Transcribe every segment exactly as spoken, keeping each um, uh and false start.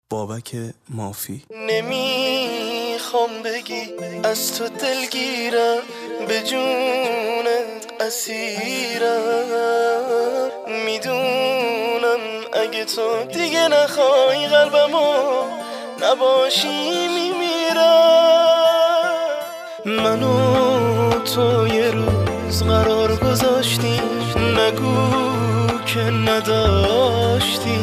بابک مافی. نمیخوام بگی از تو دلگیرم، به جونت اسیرم، میدونم اگه تو دیگه نخوای قلبمو نباشی میمیرم. منو تو یه روز قرار گذاشتی، نگو که نداشتی،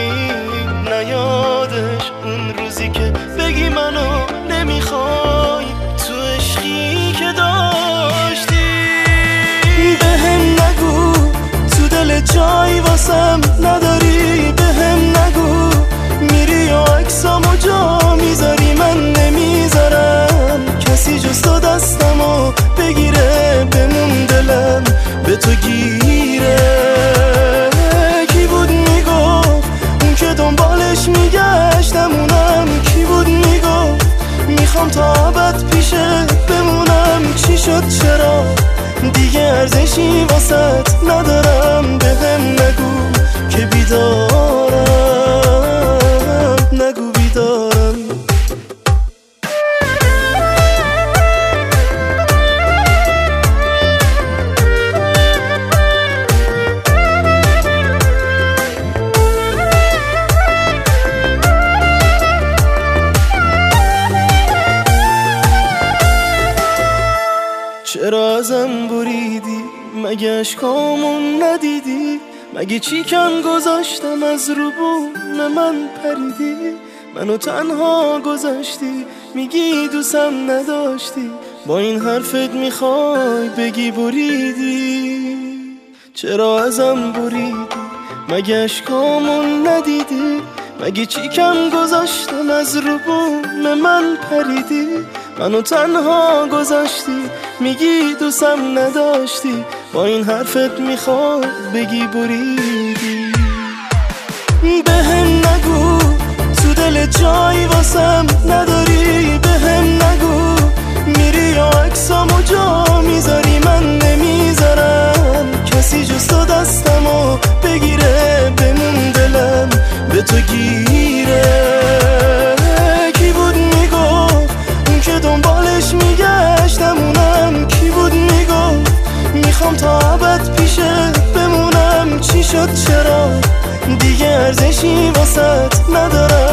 نیادش اون روزی که بگی منو نمیخوای تو عشقی که داشتی. بهم نگو تو دل جای واسم نداری، بهم نگو میری و عکسامو جا میذاری، من نمیذارم کسی جز تو دستمو بگیره، بمون دلم به تو گیره. کی بود میگفت اون که دنبالش میگشتم، اونم کی بود میگفت میخوام تا ابد پیشه بمونم. چی شد چرا دیگه ارزشی واسط ندارم، بهم نگو که بیدارم، نگو بیدارم. چرا ازم بریدی؟ مگه اشکامون ندیدی؟ مگه چی کم گذاشتم از رو بوم من پریدی؟ منو تنها گذاشتی، میگی دوستم نداشتی، با این حرفت میخوای بگی بریدی. چرا ازم بریدی؟ مگه اشکامون ندیدی؟ مگه چی کم گذاشتم از رو بوم من پریدی؟ منو تنها گذاشتی، میگی دوستم نداشتی، با این حرفت میخواد بگی بریدی. بهم نگو تو دل جایی واسم نداری، بهم نگو میری و عکسامو جا میذاری، من نمیذارم کسی جز تو دستمو بگیره، بمون دلم به تو گیره. کی بود میگفت اون که دنبالش میگشتم، اونم کی بود میگفت میخوام تا ابد پیشه بمونم. چی شد چرا دیگه ارزشی واسط ندارم،